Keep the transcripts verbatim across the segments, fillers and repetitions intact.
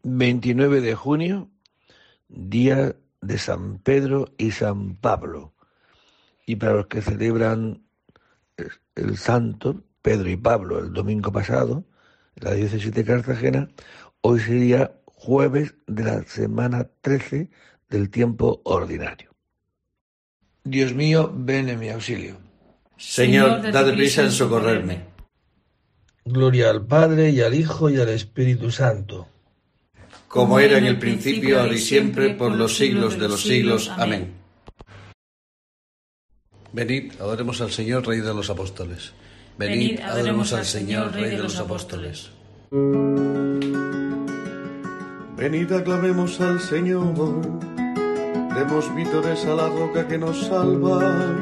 veintinueve de junio, día de San Pedro y San Pablo. Y para los que celebran el santo Pedro y Pablo el domingo pasado, en la diócesis de Cartagena, hoy sería jueves de la semana trece del tiempo ordinario. Dios mío, ven en mi auxilio. Señor, date prisa en socorrerme. Gloria al Padre, y al Hijo, y al Espíritu Santo. Como era en el principio, ahora y siempre, por los siglos de los siglos. Amén. Venid, adoremos al Señor, Rey de los Apóstoles. Venid, adoremos al Señor, Rey de los Apóstoles. Venid, aclamemos al Señor, demos vítores a la roca que nos salva.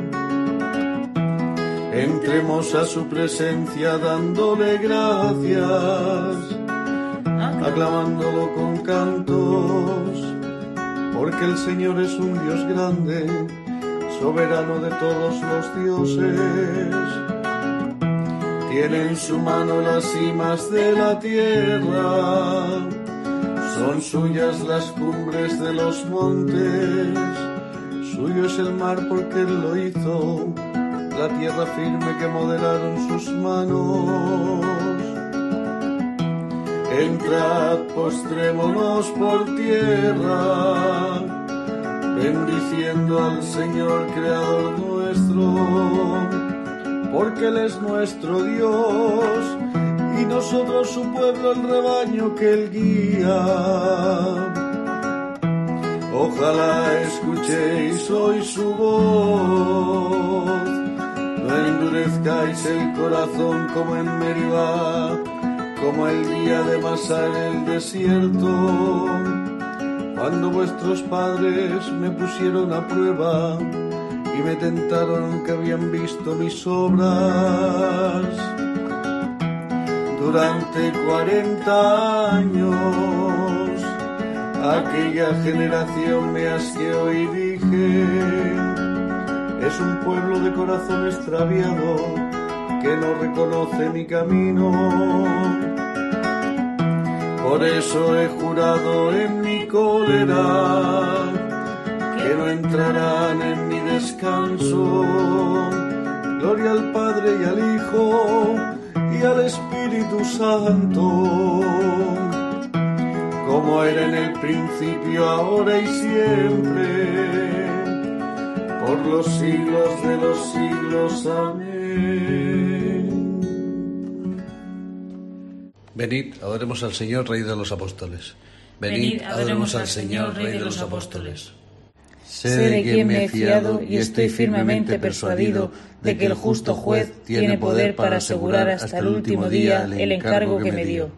Entremos a su presencia dándole gracias, aclamándolo con cantos, porque el Señor es un Dios grande, soberano de todos los dioses. Tiene en su mano las cimas de la tierra, son suyas las cumbres de los montes, suyo es el mar porque Él lo hizo, la tierra firme que modelaron sus manos. Entrad, postrémonos por tierra, bendiciendo al Señor Creador nuestro, porque Él es nuestro Dios, y nosotros su pueblo, el rebaño que Él guía. Ojalá escuchéis hoy su voz, no endurezcáis el corazón como en Meribá, como el día de Masá en el desierto, cuando vuestros padres me pusieron a prueba y me tentaron que habían visto mis obras. Durante cuarenta años aquella generación me asqueó y dije: es un pueblo de corazón extraviado que no reconoce mi camino. Por eso he jurado en mi cólera que no entrarán en mi descanso. Gloria al Padre y al Hijo y al Espíritu Santo, como era en el principio, ahora y siempre, por los siglos de los siglos. Amén. Venid, adoremos al Señor, Rey de los Apóstoles. Venid, adoremos al Señor, Rey de los Apóstoles. Sé de quien me he fiado y estoy firmemente persuadido de que el justo juez tiene poder para asegurar hasta el último día el encargo que me dio.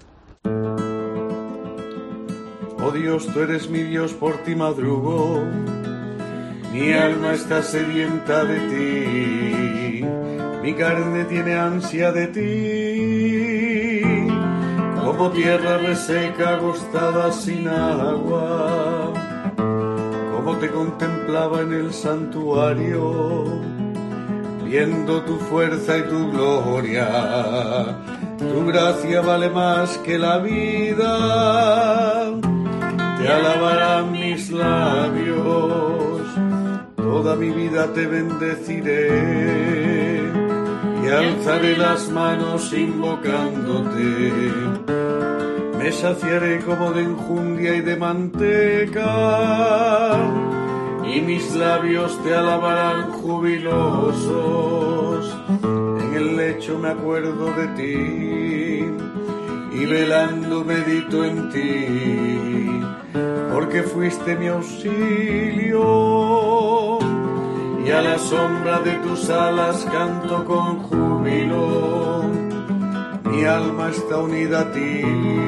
Oh Dios, tú eres mi Dios, por ti madrugo, mi alma está sedienta de ti, mi carne tiene ansia de ti, como tierra reseca, agostada sin agua. Como te contemplaba en el santuario, viendo tu fuerza y tu gloria, tu gracia vale más que la vida. Te alabarán mis labios, toda mi vida te bendeciré y alzaré las manos invocándote. Me saciaré como de enjundia y de manteca, y mis labios te alabarán jubilosos. En el lecho me acuerdo de ti, y velando medito en ti, porque fuiste mi auxilio, y a la sombra de tus alas canto con júbilo. Mi alma está unida a ti,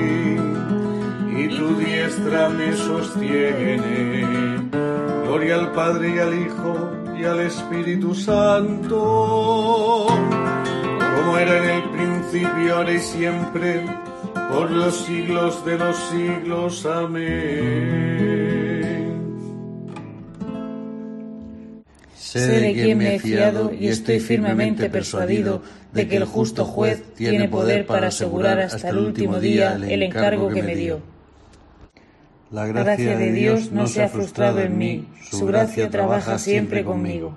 y tu diestra me sostiene. Gloria al Padre y al Hijo y al Espíritu Santo, como era en el principio, ahora y siempre, por los siglos de los siglos. Amén. Sé de quien me he fiado y estoy firmemente persuadido de que el justo juez tiene poder para asegurar hasta el último día el encargo que me dio. La gracia de Dios no se ha frustrado en mí, su gracia trabaja siempre conmigo.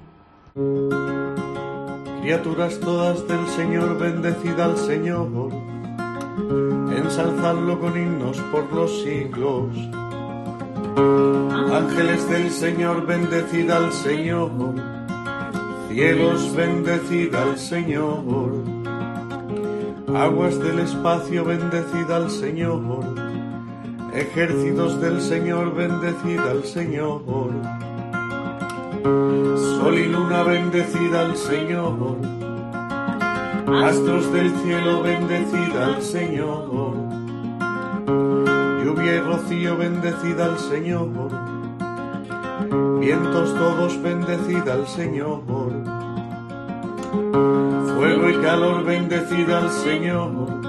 Criaturas todas del Señor, bendecid al Señor, ensalzadlo con himnos por los siglos. Ángeles del Señor, bendecid al Señor, cielos, bendecid al Señor, aguas del espacio, bendecid al Señor, ejércitos del Señor, bendecid al Señor, sol y luna, bendecid al Señor, astros del cielo, bendecid al Señor, lluvia y rocío, bendecid al Señor, vientos todos, bendecid al Señor, fuego y calor, bendecid al Señor,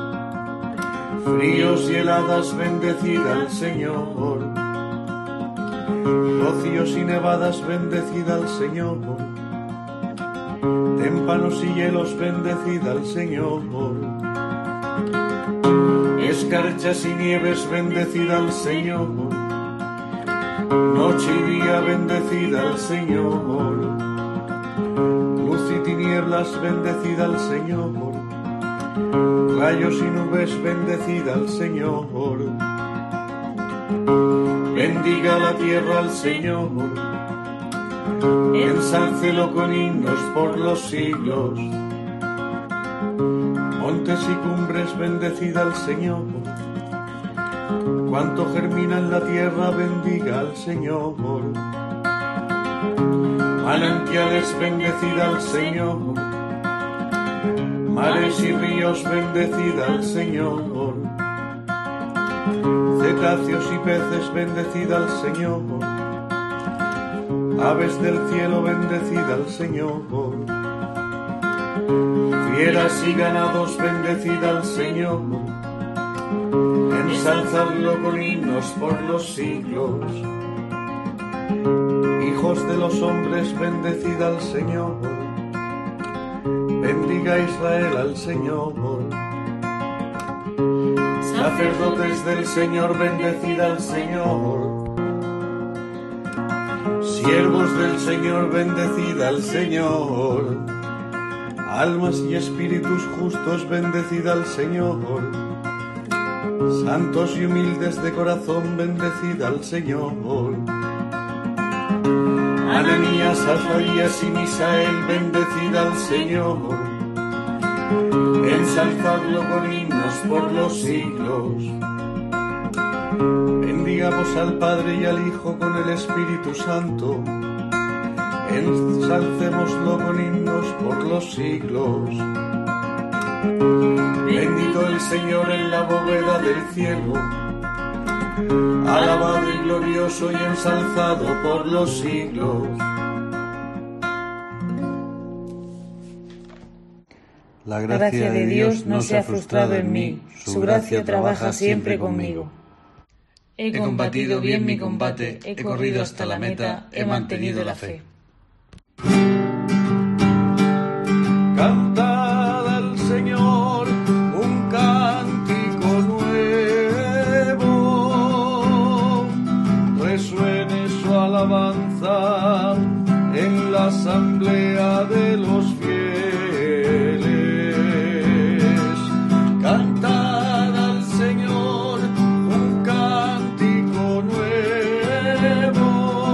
fríos y heladas, bendecid al Señor, rocíos y nevadas, bendecid al Señor, témpanos y hielos, bendecid al Señor, escarchas y nieves, bendecid al Señor, noche y día, bendecid al Señor, luz y tinieblas, bendecid al Señor, rayos y nubes, bendecid al Señor, bendiga la tierra al Señor, ensálcelo con himnos por los siglos. Montes y cumbres, bendecid al Señor, cuanto germina en la tierra, bendiga al Señor. Manantiales, bendecid al Señor, mares y ríos, bendecid al Señor, cetáceos y peces, bendecid al Señor, aves del cielo, bendecid al Señor, fieras y ganados, bendecid al Señor, ensalzadlo con himnos por los siglos. Hijos de los hombres, bendecid al Señor, bendiga Israel al Señor. Sacerdotes del Señor, bendecid al Señor, siervos del Señor, bendecid al Señor, almas y espíritus justos, bendecid al Señor, santos y humildes de corazón, bendecid al Señor. Ananías, Azarías y Misael, bendecid al Señor, ensalzadlo con himnos por los siglos. Bendigamos al Padre y al Hijo con el Espíritu Santo, ensalcémoslo con himnos por los siglos. Bendito el Señor en la bóveda del cielo, alabado y glorioso y ensalzado por los siglos. La gracia de Dios no se ha frustrado en mí, su gracia trabaja siempre conmigo. He combatido bien mi combate, he corrido hasta la meta, he mantenido la fe. Cantad al Señor un cántico nuevo, resuene su alabanza en la asamblea de los fieles. Cantad al Señor un cántico nuevo,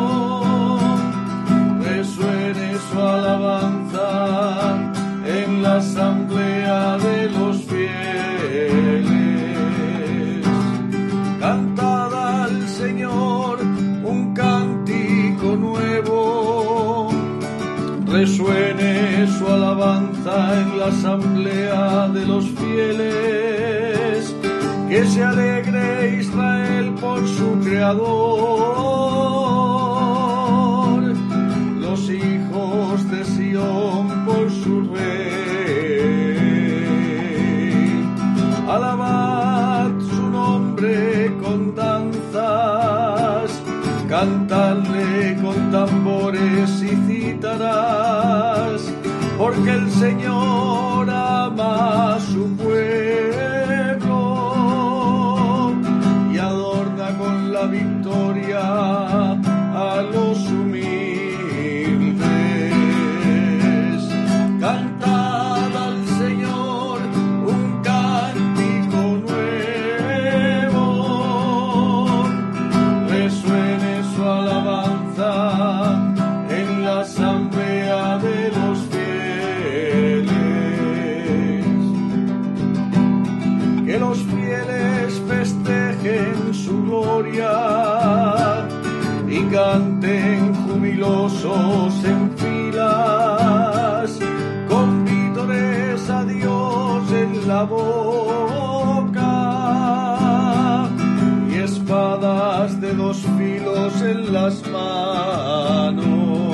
resuene su alabanza en la asamblea de los fieles. Cantad al Señor un cántico nuevo, resuene su alabanza en la asamblea de los fieles. Que se alegre Israel por su Creador, los hijos de Sión por su Rey. Alabad su nombre con danzas, cantadle con tambores y cítaras, porque el Señor ama a su pueblo y adorna con la victoria los fieles festejen su gloria y canten jubilosos en filas, con vítores a Dios en la boca y espadas de dos filos en las manos,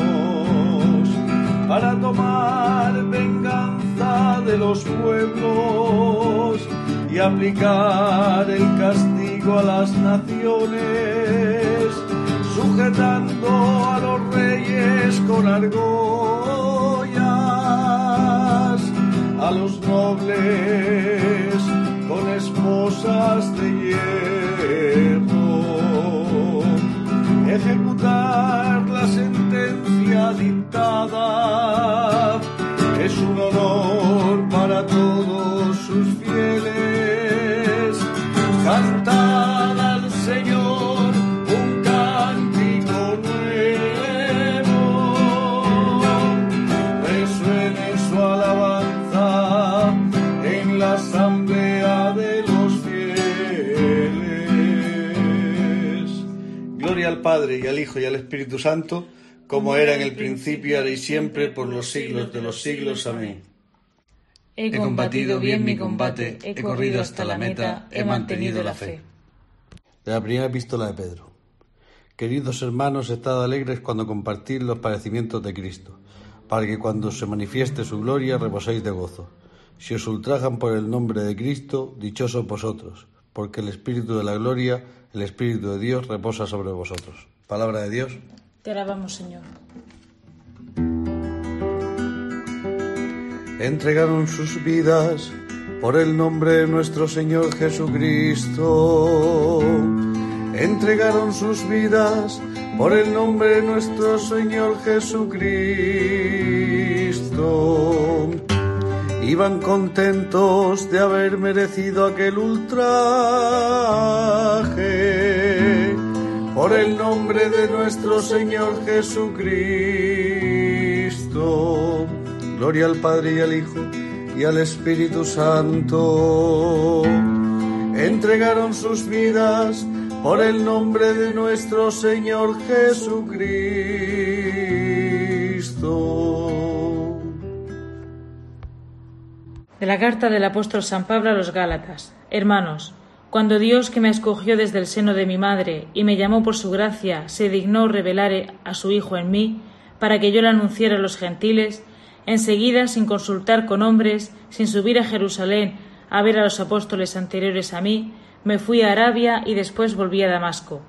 para tomar venganza de los pueblos y aplicar el castigo a las naciones, sujetando a los reyes con argollas, a los nobles con esposas de hierro, ejecutar la sentencia dictada es un honor para todos sus fieles. Cantad al Señor un cántico nuevo, resuene su alabanza en la asamblea de los fieles. Gloria al Padre, y al Hijo, y al Espíritu Santo, como era en el principio, ahora y siempre, por los siglos de los siglos. Amén. He combatido bien mi combate, he corrido hasta la meta, he mantenido la fe. De la primera epístola de Pedro. Queridos hermanos, estad alegres cuando compartís los padecimientos de Cristo, para que cuando se manifieste su gloria reposéis de gozo. Si os ultrajan por el nombre de Cristo, dichosos vosotros, porque el Espíritu de la gloria, el Espíritu de Dios, reposa sobre vosotros. Palabra de Dios. Te alabamos, Señor. Entregaron sus vidas por el nombre de nuestro Señor Jesucristo. Entregaron sus vidas por el nombre de nuestro Señor Jesucristo. Iban contentos de haber merecido aquel ultraje por el nombre de nuestro Señor Jesucristo. Gloria al Padre y al Hijo y al Espíritu Santo. Entregaron sus vidas por el nombre de nuestro Señor Jesucristo. De la carta del apóstol San Pablo a los Gálatas. Hermanos, cuando Dios, que me escogió desde el seno de mi madre y me llamó por su gracia, se dignó revelar a su Hijo en mí, para que yo le anunciara a los gentiles, enseguida, sin consultar con hombres, sin subir a Jerusalén a ver a los apóstoles anteriores a mí, me fui a Arabia y después volví a Damasco.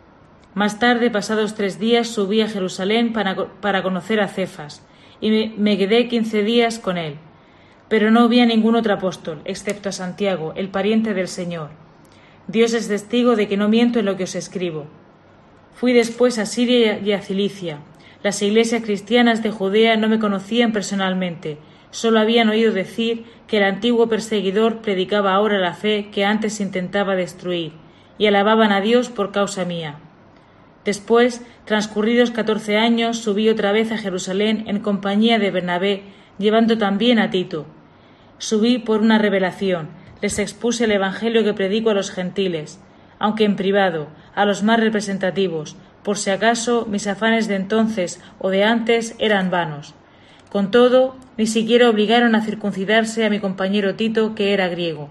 Más tarde, pasados tres días, subí a Jerusalén para, para conocer a Cefas, y me, me quedé quince días con él. Pero no vi a ningún otro apóstol, excepto a Santiago, el pariente del Señor. Dios es testigo de que no miento en lo que os escribo. Fui después a Siria y a Cilicia. Las iglesias cristianas de Judea no me conocían personalmente, solo habían oído decir que el antiguo perseguidor predicaba ahora la fe que antes intentaba destruir, y alababan a Dios por causa mía. Después, transcurridos catorce años, subí otra vez a Jerusalén en compañía de Bernabé, llevando también a Tito. Subí por una revelación, les expuse el evangelio que predico a los gentiles, aunque en privado, a los más representativos, por si acaso mis afanes de entonces o de antes eran vanos. Con todo, ni siquiera obligaron a circuncidarse a mi compañero Tito, que era griego.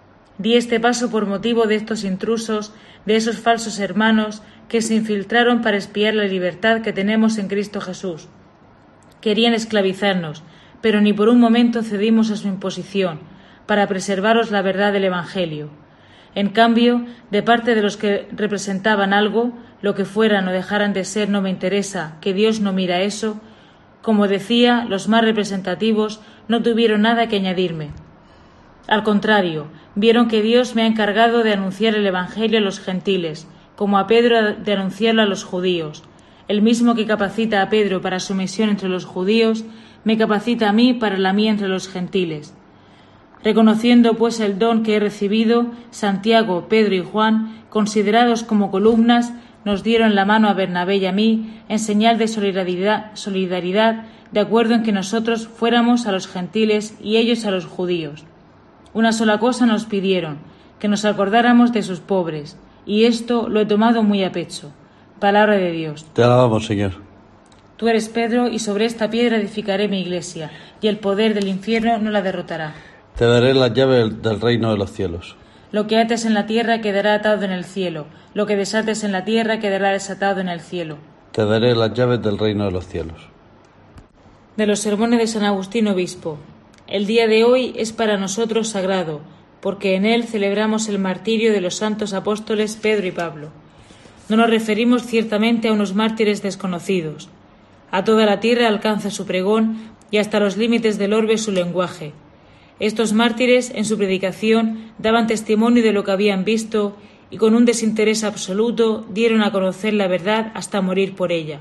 Di este paso por motivo de estos intrusos, de esos falsos hermanos que se infiltraron para espiar la libertad que tenemos en Cristo Jesús. Querían esclavizarnos, pero ni por un momento cedimos a su imposición, para preservaros la verdad del Evangelio. En cambio, de parte de los que representaban algo, lo que fueran o dejaran de ser no me interesa, que Dios no mira eso, como decía, los más representativos no tuvieron nada que añadirme. Al contrario, vieron que Dios me ha encargado de anunciar el Evangelio a los gentiles, como a Pedro de anunciarlo a los judíos. El mismo que capacita a Pedro para su misión entre los judíos, me capacita a mí para la mía entre los gentiles. Reconociendo pues el don que he recibido, Santiago, Pedro y Juan, considerados como columnas, nos dieron la mano a Bernabé y a mí en señal de solidaridad, solidaridad, de acuerdo en que nosotros fuéramos a los gentiles y ellos a los judíos. Una sola cosa nos pidieron, que nos acordáramos de sus pobres, y esto lo he tomado muy a pecho. Palabra de Dios. Te alabamos, Señor. Tú eres Pedro, y sobre esta piedra edificaré mi iglesia, y el poder del infierno no la derrotará. Te daré las llaves del reino de los cielos. Lo que ates en la tierra quedará atado en el cielo, lo que desates en la tierra quedará desatado en el cielo. Te daré las llaves del reino de los cielos. De los sermones de San Agustín Obispo. El día de hoy es para nosotros sagrado, porque en él celebramos el martirio de los santos apóstoles Pedro y Pablo. No nos referimos ciertamente a unos mártires desconocidos. A toda la tierra alcanza su pregón y hasta los límites del orbe su lenguaje. Estos mártires, en su predicación, daban testimonio de lo que habían visto y con un desinterés absoluto dieron a conocer la verdad hasta morir por ella.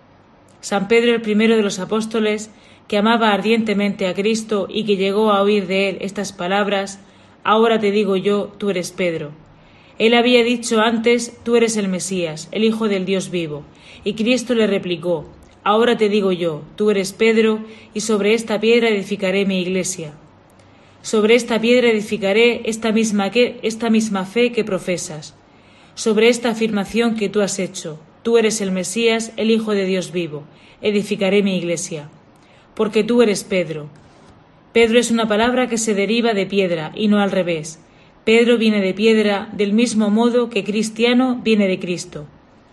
San Pedro, el primero de los apóstoles, que amaba ardientemente a Cristo y que llegó a oír de él estas palabras: «Ahora te digo yo, tú eres Pedro». Él había dicho antes: «Tú eres el Mesías, el Hijo del Dios vivo». Y Cristo le replicó: «Ahora te digo yo, tú eres Pedro, y sobre esta piedra edificaré mi iglesia». Sobre esta piedra edificaré esta misma, que, esta misma fe que profesas. Sobre esta afirmación que tú has hecho: tú eres el Mesías, el Hijo de Dios vivo, edificaré mi iglesia. Porque tú eres Pedro. Pedro es una palabra que se deriva de piedra y no al revés. Pedro viene de piedra del mismo modo que cristiano viene de Cristo.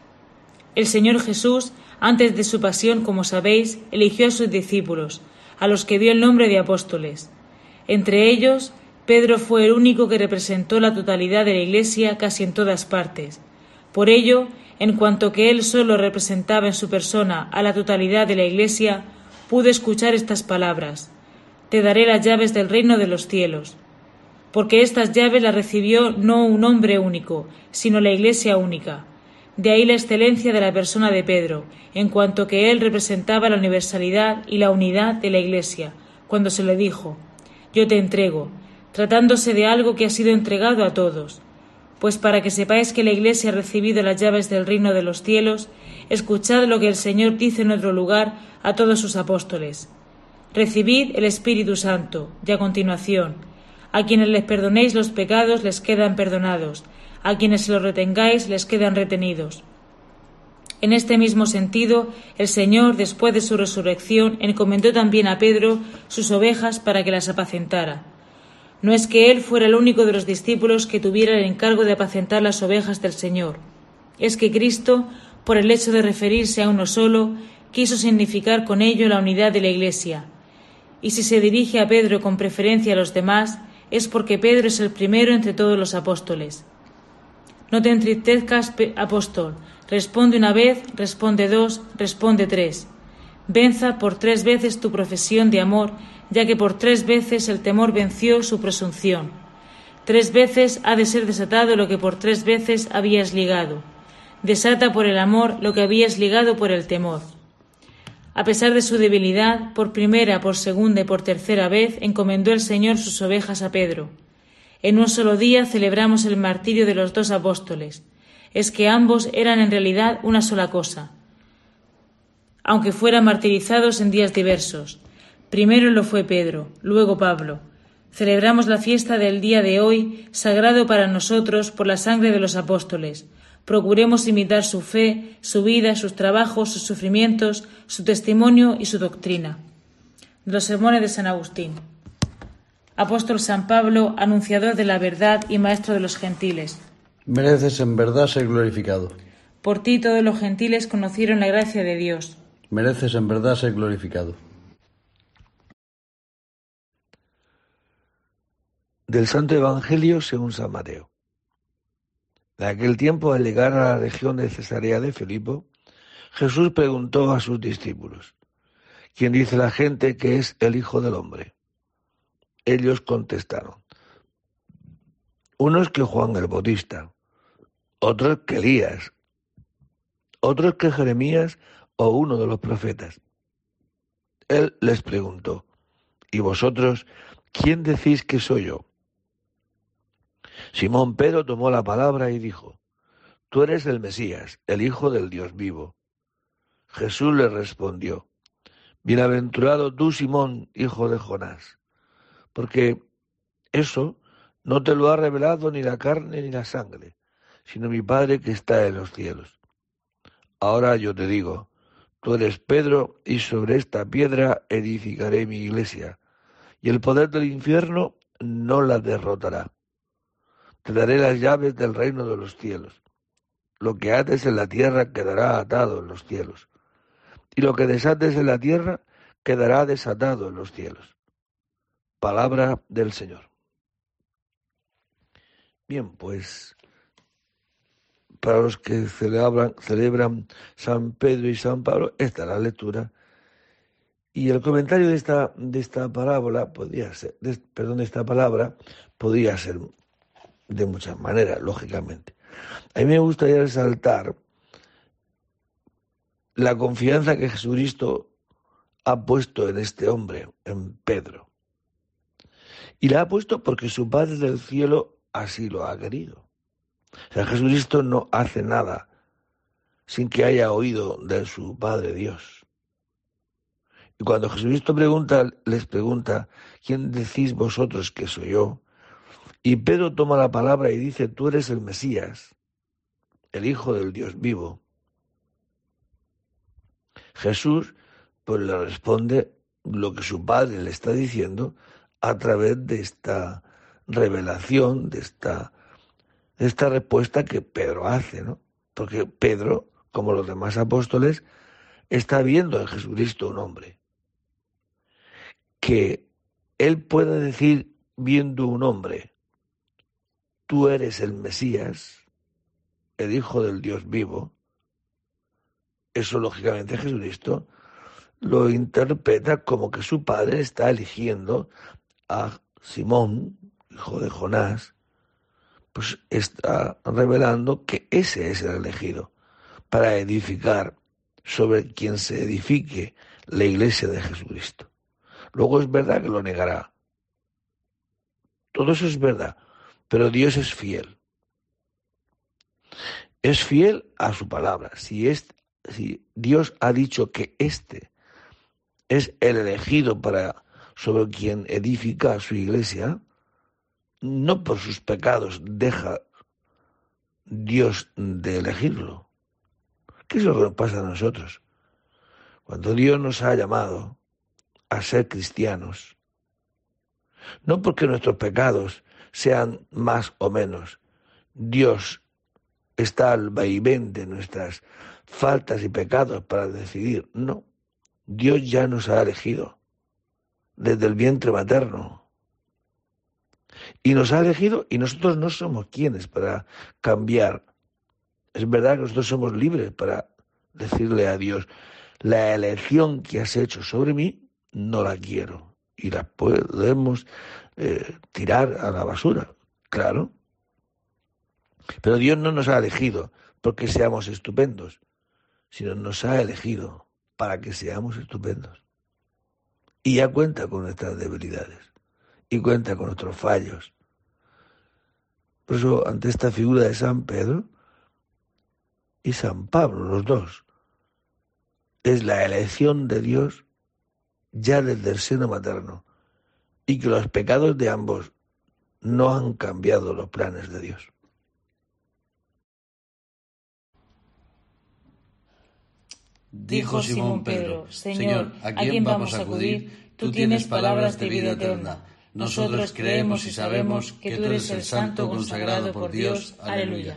El Señor Jesús, antes de su pasión, como sabéis, eligió a sus discípulos, a los que dio el nombre de apóstoles. Entre ellos, Pedro fue el único que representó la totalidad de la Iglesia casi en todas partes. Por ello, en cuanto que él solo representaba en su persona a la totalidad de la Iglesia, pudo escuchar estas palabras: «Te daré las llaves del reino de los cielos». Porque estas llaves las recibió no un hombre único, sino la Iglesia única. De ahí la excelencia de la persona de Pedro, en cuanto que él representaba la universalidad y la unidad de la Iglesia, cuando se le dijo: «Yo te entrego», tratándose de algo que ha sido entregado a todos. Pues para que sepáis que la Iglesia ha recibido las llaves del reino de los cielos, escuchad lo que el Señor dice en otro lugar a todos sus apóstoles: «Recibid el Espíritu Santo», y a continuación: «A quienes les perdonéis los pecados les quedan perdonados, a quienes se los retengáis les quedan retenidos». En este mismo sentido, el Señor, después de su resurrección, encomendó también a Pedro sus ovejas para que las apacentara. No es que él fuera el único de los discípulos que tuviera el encargo de apacentar las ovejas del Señor. Es que Cristo, por el hecho de referirse a uno solo, quiso significar con ello la unidad de la Iglesia. Y si se dirige a Pedro con preferencia a los demás, es porque Pedro es el primero entre todos los apóstoles. No te entristezcas, apóstol. Responde una vez, responde dos, responde tres. Venza por tres veces tu profesión de amor, ya que por tres veces el temor venció su presunción. Tres veces ha de ser desatado lo que por tres veces habías ligado. Desata por el amor lo que habías ligado por el temor. A pesar de su debilidad, por primera, por segunda y por tercera vez encomendó el Señor sus ovejas a Pedro. En un solo día celebramos el martirio de los dos apóstoles. Es que ambos eran en realidad una sola cosa, aunque fueran martirizados en días diversos. Primero lo fue Pedro, luego Pablo. Celebramos la fiesta del día de hoy, sagrado para nosotros por la sangre de los apóstoles. Procuremos imitar su fe, su vida, sus trabajos, sus sufrimientos, su testimonio y su doctrina. De los sermones de San Agustín. Apóstol San Pablo, anunciador de la verdad y maestro de los gentiles. Mereces en verdad ser glorificado. Por ti todos los gentiles conocieron la gracia de Dios. Mereces en verdad ser glorificado. Del Santo Evangelio según San Mateo. En aquel tiempo, al llegar a la región de Cesarea de Filipo, Jesús preguntó a sus discípulos: ¿Quién dice la gente que es el Hijo del Hombre? Ellos contestaron: unos que Juan el Bautista, otros que Elías, otros que Jeremías o uno de los profetas. Él les preguntó: ¿y vosotros quién decís que soy yo? Simón Pedro tomó la palabra y dijo: Tú eres el Mesías, el Hijo del Dios vivo. Jesús le respondió: Bienaventurado tú, Simón, hijo de Jonás, porque eso No te lo ha revelado ni la carne ni la sangre, sino mi Padre que está en los cielos. Ahora yo te digo, tú eres Pedro, y sobre esta piedra edificaré mi iglesia, y el poder del infierno no la derrotará. Te daré las llaves del reino de los cielos. Lo que ates en la tierra quedará atado en los cielos, y lo que desates en la tierra quedará desatado en los cielos. Palabra del Señor. Bien, pues para los que celebran, celebran San Pedro y San Pablo, esta es la lectura. Y el comentario de esta, de esta parábola podría ser, de, perdón, de esta palabra, podría ser de muchas maneras, lógicamente. A mí me gustaría resaltar la confianza que Jesucristo ha puesto en este hombre, en Pedro. Y la ha puesto porque su Padre del cielo así lo ha querido. O sea, Jesucristo no hace nada sin que haya oído de su Padre Dios. Y cuando Jesucristo pregunta, les pregunta, ¿quién decís vosotros que soy yo? Y Pedro toma la palabra y dice, tú eres el Mesías, el Hijo del Dios vivo. Jesús pues le responde lo que su Padre le está diciendo a través de esta revelación, de esta, de esta respuesta que Pedro hace, ¿no? Porque Pedro, como los demás apóstoles, está viendo en Jesucristo un hombre. Que él pueda decir, viendo un hombre, tú eres el Mesías, el Hijo del Dios vivo, eso lógicamente Jesucristo lo interpreta como que su Padre está eligiendo a Simón, hijo de Jonás, pues está revelando que ese es el elegido para edificar sobre quien se edifique la iglesia de Jesucristo. Luego es verdad que lo negará. Todo eso es verdad, pero Dios es fiel. Es fiel a su palabra. Si, es, si Dios ha dicho que este es el elegido para sobre quien edifica su iglesia, no por sus pecados deja Dios de elegirlo. ¿Qué es lo que nos pasa a nosotros? Cuando Dios nos ha llamado a ser cristianos, no porque nuestros pecados sean más o menos, Dios está al vaivén de nuestras faltas y pecados para decidir, no, Dios ya nos ha elegido desde el vientre materno. Y nos ha elegido y nosotros no somos quienes para cambiar. Es verdad que nosotros somos libres para decirle a Dios, la elección que has hecho sobre mí no la quiero. Y la podemos eh, tirar a la basura, claro. Pero Dios no nos ha elegido porque seamos estupendos, sino nos ha elegido para que seamos estupendos. Y ya cuenta con nuestras debilidades y cuenta con nuestros fallos. Por eso, ante esta figura de San Pedro y San Pablo, los dos, es la elección de Dios ya desde el seno materno, y que los pecados de ambos no han cambiado los planes de Dios. Dijo Simón Pedro, Señor, ¿a quién vamos a acudir? Tú tienes palabras de vida eterna. Nosotros creemos y sabemos que tú eres el Santo consagrado por Dios. Aleluya.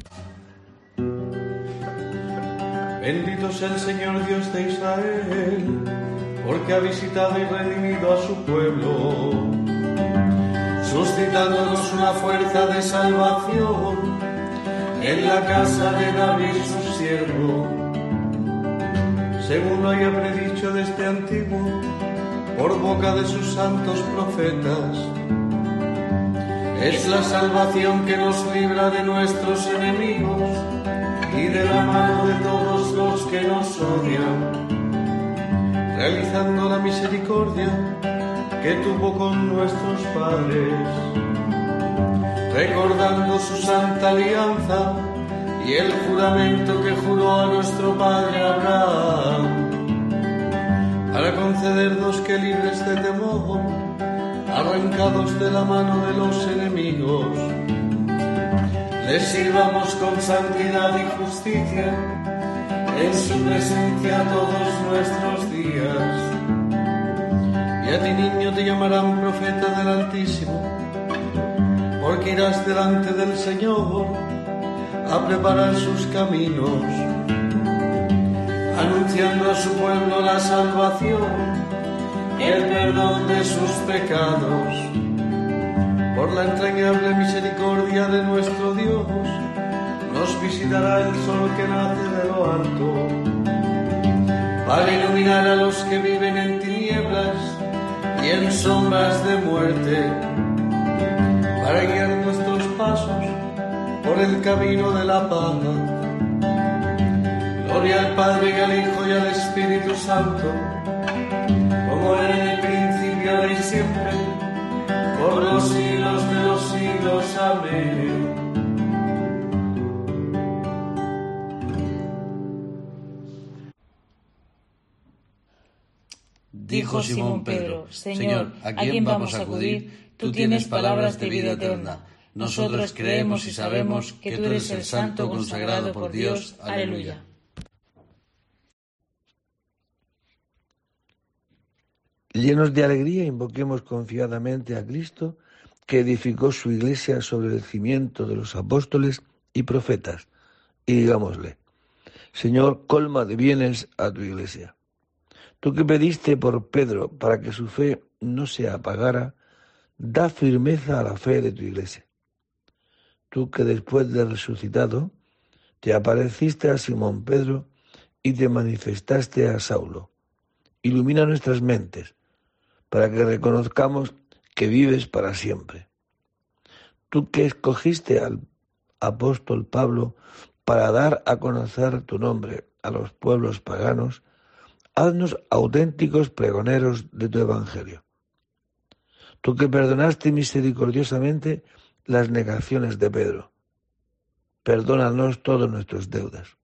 Bendito sea el Señor Dios de Israel, porque ha visitado y redimido a su pueblo, suscitándonos una fuerza de salvación en la casa de David su siervo, según lo haya predicho desde antiguo, por boca de sus santos profetas. Es la salvación que nos libra de nuestros enemigos y de la mano de todos los que nos odian, realizando la misericordia que tuvo con nuestros padres, recordando su santa alianza y el juramento que juró a nuestro padre Abraham, para concedernos que libres de temor arrancados de la mano de los enemigos, les sirvamos con santidad y justicia en su presencia todos nuestros días. Y a ti, niño, te llamarán profeta del Altísimo, porque irás delante del Señor a preparar sus caminos, anunciando a su pueblo la salvación y el perdón de sus pecados. Por la entrañable misericordia de nuestro Dios, nos visitará el sol que nace de lo alto, para iluminar a los que viven en tinieblas y en sombras de muerte, para guiar nuestros pasos por el camino de la paz. Gloria al Padre, y al Hijo, y al Espíritu Santo, como era en el principio, ahora y siempre, por los siglos de los siglos. Amén. Dijo Simón Pedro: Señor, ¿a quién vamos a acudir? Tú tienes palabras de vida eterna. Nosotros creemos y sabemos que tú eres el Santo consagrado por Dios. Aleluya. Llenos de alegría, invoquemos confiadamente a Cristo, que edificó su iglesia sobre el cimiento de los apóstoles y profetas, y digámosle: Señor, colma de bienes a tu iglesia. Tú que pediste por Pedro para que su fe no se apagara, da firmeza a la fe de tu iglesia. Tú que después de resucitado te apareciste a Simón Pedro y te manifestaste a Saulo, ilumina nuestras mentes para que reconozcamos que vives para siempre. Tú que escogiste al apóstol Pablo para dar a conocer tu nombre a los pueblos paganos, haznos auténticos pregoneros de tu evangelio. Tú que perdonaste misericordiosamente las negaciones de Pedro, perdónanos todas nuestras deudas.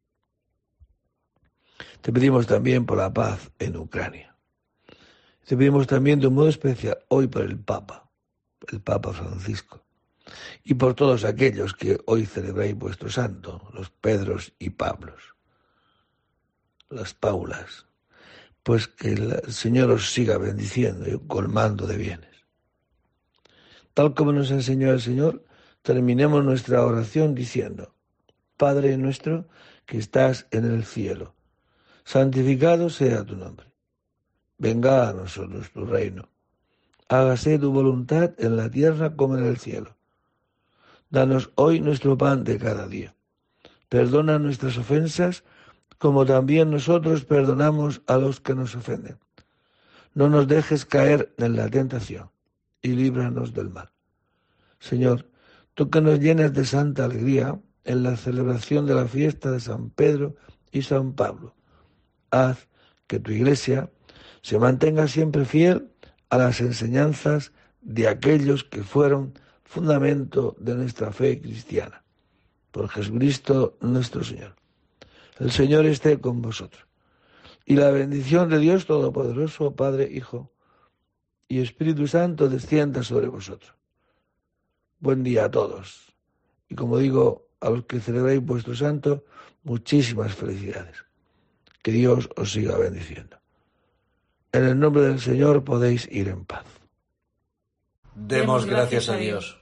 Te pedimos también por la paz en Ucrania. Te pedimos también de un modo especial hoy por el Papa, el Papa Francisco, y por todos aquellos que hoy celebráis vuestro santo, los Pedros y Pablos, las Paulas, pues que el Señor os siga bendiciendo y colmando de bienes. Tal como nos enseñó el Señor, terminemos nuestra oración diciendo: Padre nuestro que estás en el cielo, santificado sea tu nombre. Venga a nosotros tu reino. Hágase tu voluntad en la tierra como en el cielo. Danos hoy nuestro pan de cada día. Perdona nuestras ofensas, como también nosotros perdonamos a los que nos ofenden. No nos dejes caer en la tentación, y líbranos del mal. Señor, tú que nos llenas de santa alegría en la celebración de la fiesta de San Pedro y San Pablo, haz que tu iglesia se mantenga siempre fiel a las enseñanzas de aquellos que fueron fundamento de nuestra fe cristiana. Por Jesucristo nuestro Señor. El Señor esté con vosotros. Y la bendición de Dios Todopoderoso, Padre, Hijo y Espíritu Santo descienda sobre vosotros. Buen día a todos. Y como digo, a los que celebráis vuestro santo, muchísimas felicidades. Que Dios os siga bendiciendo. En el nombre del Señor podéis ir en paz. Demos gracias a Dios.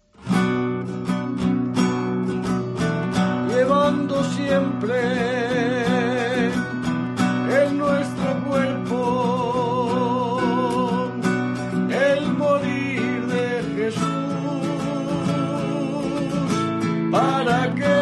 Llevando siempre en nuestro cuerpo el morir de Jesús, para que